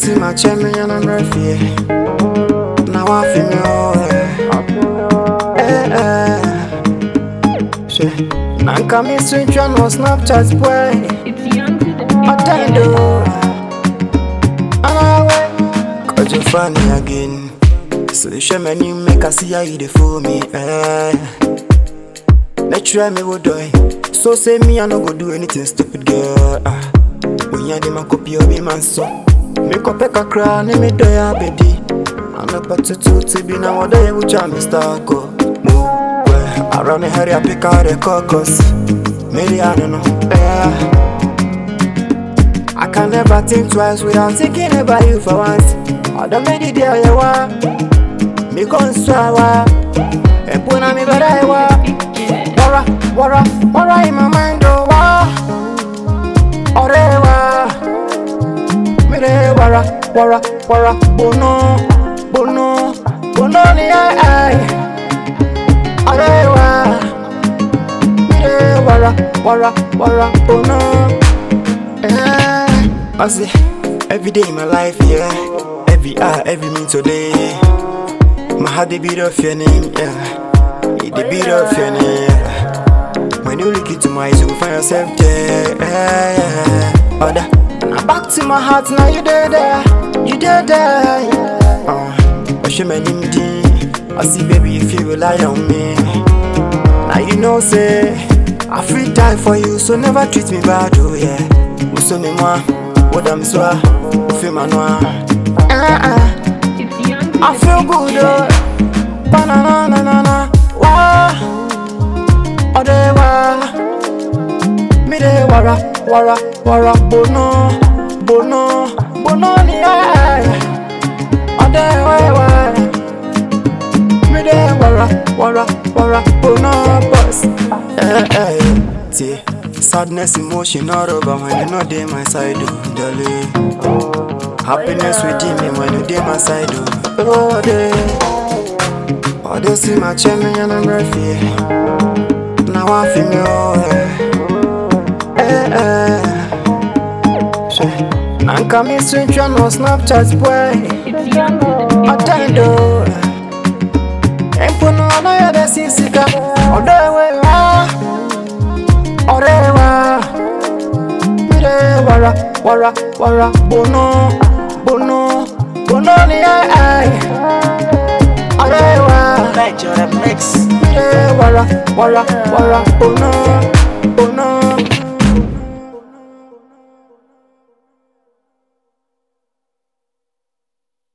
see my chairman and I'm ready. Now I feel me now come in switch on was Snapchat boy. It's young to the I don't know. I'm away. Cause you funny again. So you show me you make a see how you dey fool me. Let's try me what do. So say me I no go do anything stupid girl. When you dey my copy of me man so. Make up a cry, name me do ya baby. I'm a potato to be now what do you which I'm stuck go. Around the area pick out the cocos. Maybe I don't know. I can never think twice without thinking about you for once. I don't make it there you are. Me console. And put on me better I Wara in my mind oh Orewa. Me de wara bono ni ai. Arewa, wara, oh no. I say, every day in my life, yeah. Every hour, every minute today. My heart the beat of your name, yeah. The beat of your name, yeah. When you look into my eyes, you will find yourself there, yeah. Other, now back to my heart, now you there, I show my name, I see baby if you rely on me. Now you know say I free die for you, so never treat me bad, oh yeah. Uso me moi, what I'm so feel my noir. I feel good oh. Banana wa. Odewa. Me de wara bono ni ai. Odewa. Wara, oh no, boss. See, sadness, emotion, all over when you know they my side, oh, darling. Happiness within me when you dey my side, oh, they see my chairman and I'm ready. Now I feel me, now come in switch on was Snapchat boy. It's young to the I don't know. Empono na ya de sisika Odewa Mire wara bono ni ai. Odewa Mix. Mire wara bono